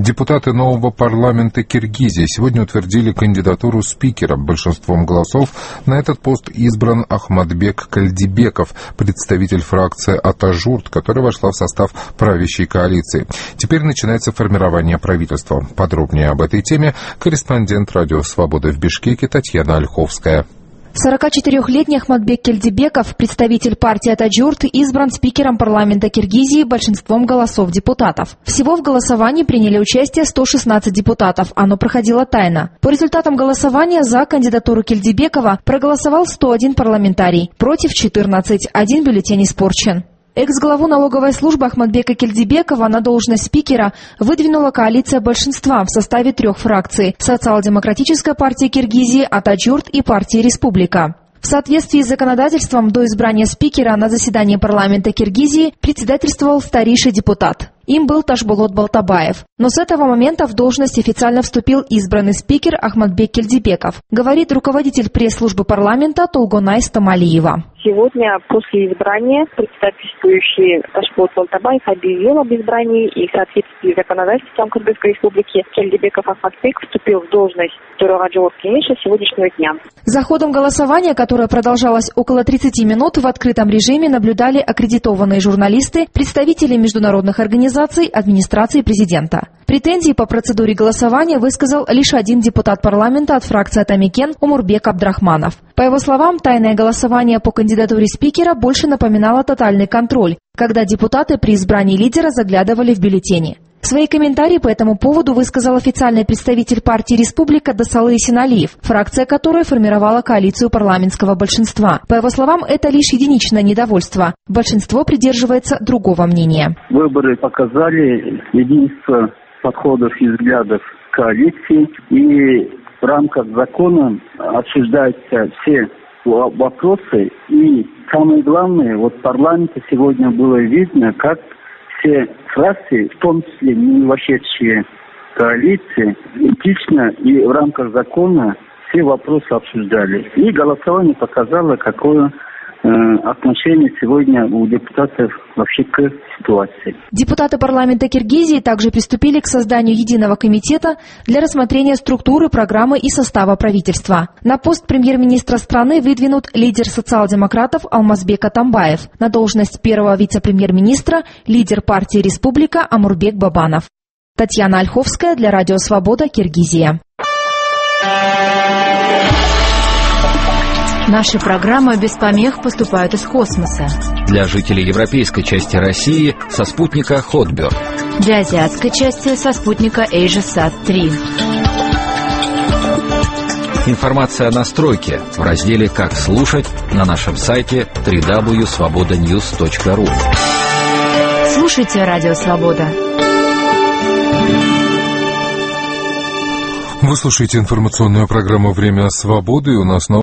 Депутаты нового парламента Киргизии сегодня утвердили кандидатуру спикера. Большинством голосов на этот пост избран Ахмадбек Кальдибеков, представитель фракции Атажурт, которая вошла в состав правящей коалиции. Теперь начинается формирование правительства. Подробнее об этой теме корреспондент «Радио Свобода» в Бишкеке Татьяна Ольховская. 44-летний Ахмадбек Кальдибеков, представитель партии Атажурт, избран спикером парламента Киргизии большинством голосов депутатов. Всего в голосовании приняли участие 116 депутатов. Оно проходило тайно. По результатам голосования за кандидатуру Кальдибекова проголосовал 101 парламентарий, против 14, один бюллетень испорчен. Экс-главу налоговой службы Ахмадбека Кальдибекова на должность спикера выдвинула коалиция большинства в составе 3 фракций – Социал-демократической партии Киргизии, Атажурт и партии Республика. В соответствии с законодательством до избрания спикера на заседании парламента Киргизии председательствовал старейший депутат. Им был Ташболот Балтабаев. Но с этого момента в должность официально вступил избранный спикер Ахмадбек Кальдибеков, говорит руководитель пресс-службы парламента Толгонай Стамалиева. Сегодня после избрания председательствующий Ташболот Балтабаев объявил об избрании, и в соответствии с законодательством Кыргызской республики Кальдибеков Ахмадбек вступил в должность Төрагачылык кеңеша сегодняшнего дня. За ходом голосования, которое продолжалось около 30 минут, в открытом режиме наблюдали аккредитованные журналисты, представители международных организаций, администрации президента. Претензии по процедуре голосования высказал лишь один депутат парламента от фракции Атамекен Умурбек Абдрахманов. По его словам, тайное голосование по кандидатуре спикера больше напоминало тотальный контроль, когда депутаты при избрании лидера заглядывали в бюллетени. Свои комментарии по этому поводу высказал официальный представитель партии «Республика» Дасалы Синалиев, фракция которой формировала коалицию парламентского большинства. По его словам, это лишь единичное недовольство. Большинство придерживается другого мнения. Выборы показали единство подходов и взглядов коалиции, и в рамках закона обсуждаются все вопросы. И самое главное, в парламенте сегодня было видно, как все фракции, в том числе не вошедшие в коалиции, этично и в рамках закона все вопросы обсуждали. И голосование показало, какое отношение сегодня у депутатов вообще к ситуации. Депутаты парламента Киргизии также приступили к созданию единого комитета для рассмотрения структуры, программы и состава правительства. На пост премьер-министра страны выдвинут лидер социал-демократов Алмазбек Атамбаев. На должность первого вице-премьер-министра лидер партии «Республика» Амурбек Бабанов. Татьяна Ольховская для Радио Свобода, Киргизия. Наши программы без помех поступают из космоса. Для жителей европейской части России со спутника Хотберг. Для азиатской части со спутника AsiaSat-3. Информация о настройке в разделе «Как слушать» на нашем сайте www.svobodanews.ru. Слушайте Радио Свобода. Вы слушаете информационную программу «Время свободы», и у нас